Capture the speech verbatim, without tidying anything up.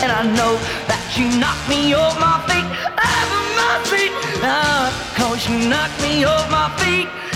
and I know that she knocked me off my feet, off of my feet. Ah, 'cause she knocked me off my feet.